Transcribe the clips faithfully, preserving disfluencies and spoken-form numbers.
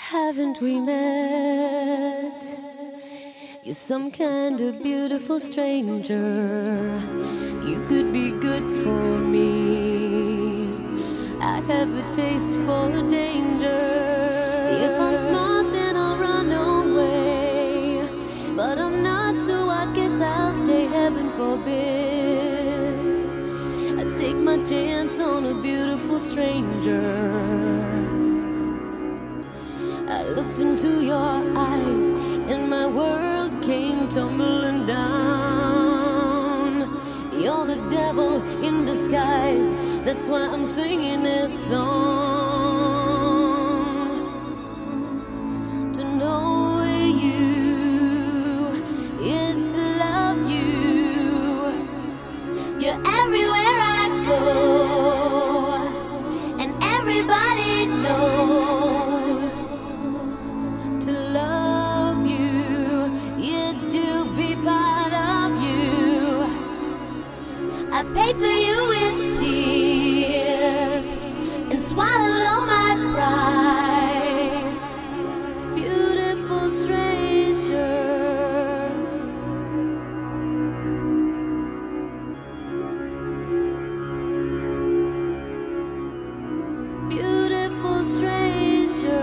Haven't we met? You're some kind of beautiful stranger. You could be good for me. I have a taste for danger. If I'm smart, then I'll run away. But I'm not, so I guess I'll stay. Heaven forbid I take my chance on a beautiful stranger. I looked into your eyes and my world came tumbling down. You're the devil in disguise, that's why I'm singing this song. To know you is to love you. You're everywhere I go, and everybody knows. I paid for you with tears and swallowed all my pride. Beautiful stranger. Beautiful stranger.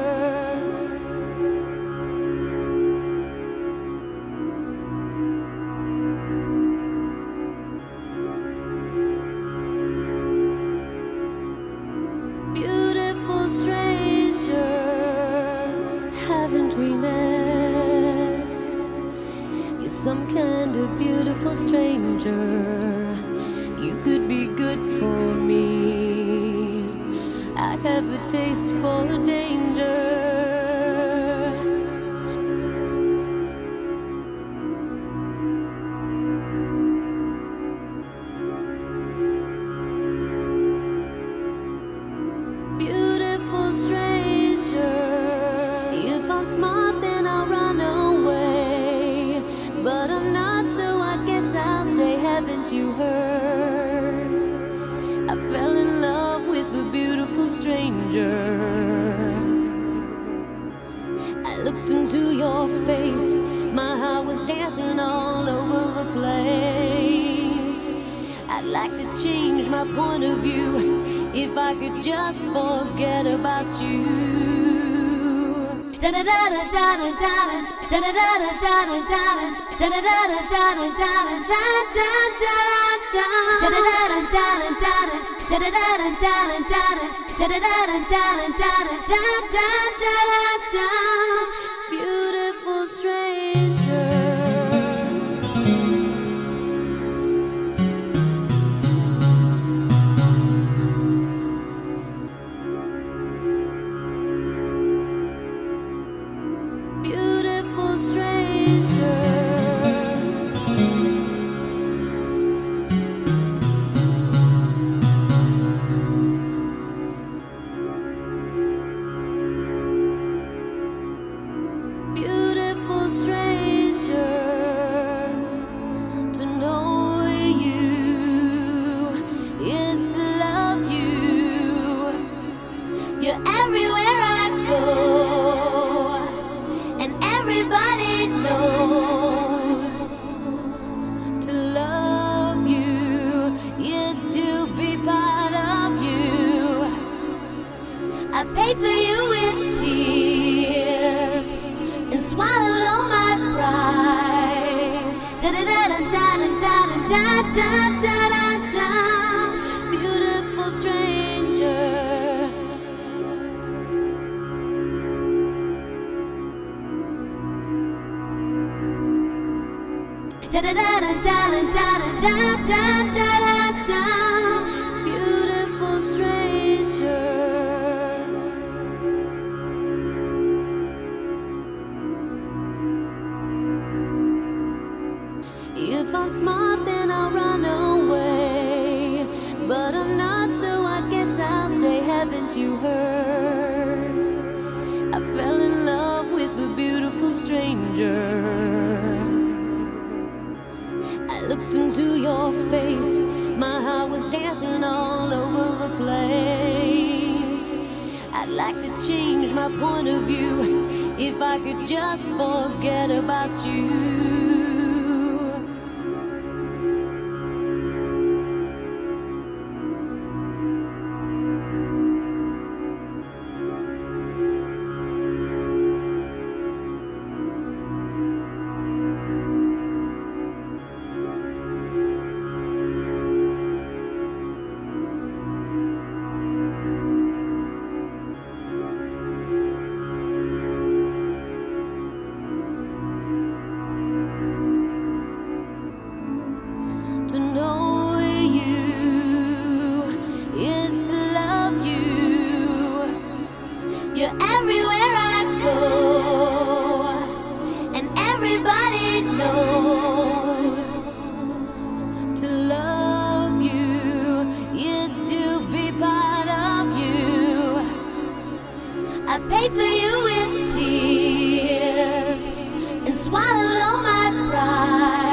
Haven't we met? You're some kind of beautiful stranger. You could be good for me. I have a taste for danger. Beautiful stranger. If I'm smart, then I'll run away. But I'm not, so I guess I'll stay. Haven't you heard? I fell in love with a beautiful stranger. I looked into your face, my heart was dancing all over the place. I'd like to change my point of view if I could just forget about you. Da da da da da da da da da da da da da da da da. Beautiful stranger. Beautiful stranger. Beautiful stranger. To know you is to love you. You're everywhere I go, and everybody knows. To love you is to be part of you. I paid for you with tears and swallowed all my pride. Da da da da da da da da da da da. Beautiful stranger. Da da da da da da da da da da. Beautiful stranger. If I'm smart, then I'll run away. But I'm not, so I guess I'll stay. Haven't you heard? I fell in love with a beautiful stranger. I looked into your face, my heart was dancing all over the place. I'd like to change my point of view if I could just forget about you. To know you is to love you. You're everywhere I go, and everybody knows. To love you is to be part of you. I paid for you with tears and swallowed all my pride.